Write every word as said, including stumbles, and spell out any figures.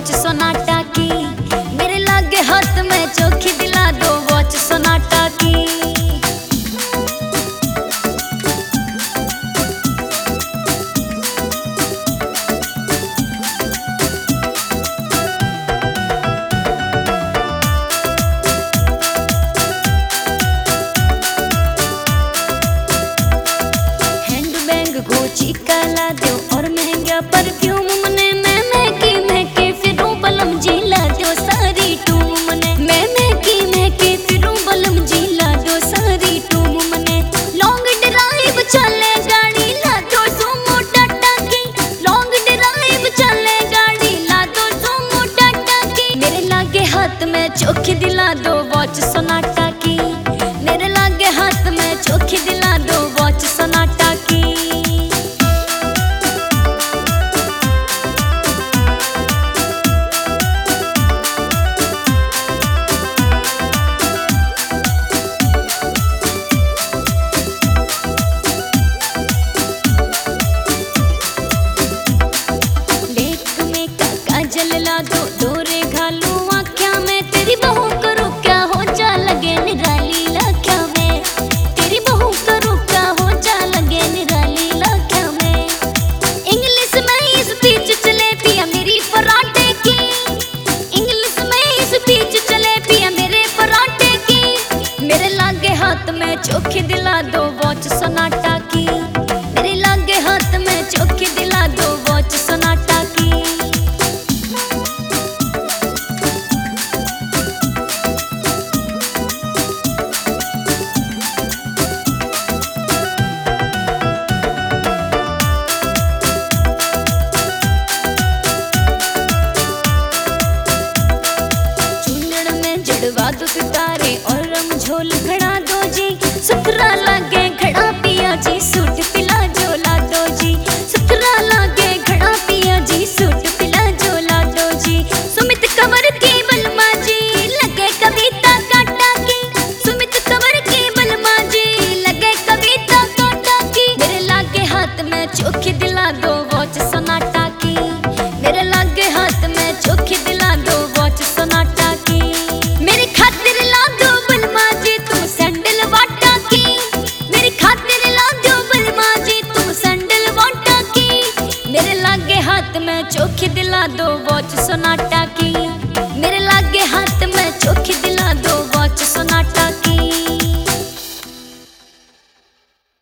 Watch Sonata की। मेरे लागे हाथ में चोखी दिला दो वॉच सोनाटा की। गुची का ला दो और महंगा परफ्यूम मने मैं महकी महकी फिरूं बलम जी ला दो सारी टूम मने मैं महकी महकी फिरूं बलम जी ला दो सारी टूम मने। लॉन्ग ड्राइव चले गाड़ी ला दो सुमो टाटा की। लॉन्ग ड्राइव चले गाड़ी ला दो सुमो टाटा की। मेरे लागे हाथ में चोखी दिला दो वॉच सोनाटा की। मेरे लागे हाथ में चोखी दिला दो वॉच सोनाटा की। ला दो डोरे घालू आँख्या में तेरी बहू करूँ क्या हो जा लगे निराली लाख्या में। तेरी बहू करूँ क्या हो जा लगे निराली लाख्या में। इंग्लिश में स्पीच चले पिया मेरी पराठे की। इंग्लिश में स्पीच चले पिया मेरे पराठे की। मेरे लागे हाथ में चोखी दिला दो वॉच सोनाटा की। मेरे लागे हाथ में चोखी दिला दो वॉच सोनाटा की। जड़वा दो सितारे और रमझोल खड़ा दो जी। सुथरा लागे खड़ा पिया जी सूट पिला जोला दो जी। सुथरा लागे खड़ा पिया जी सूट पिला जोला दो जी। सुमित कंवर की बलमा जी लगे कविता काटा की। सुमित कंवर की बलमा जी लगे कविता काटा की। मेरे लागे हाथ में चोखी दिला दो वॉच सोनाटा की। मेरे लागे हाथ में चोखी दिला दो वॉच सोनाटा की। मेरी खातिर ला दो बलमा जी तुम सैंडल वाटा की। मेरी खातिर ला दो बलमा जी तुम सैंडल वाटा की। मेरे लागे हाथ में चोखी दिला दो वॉच सोनाटा की। मेरे लागे हाथ में चोखी दिला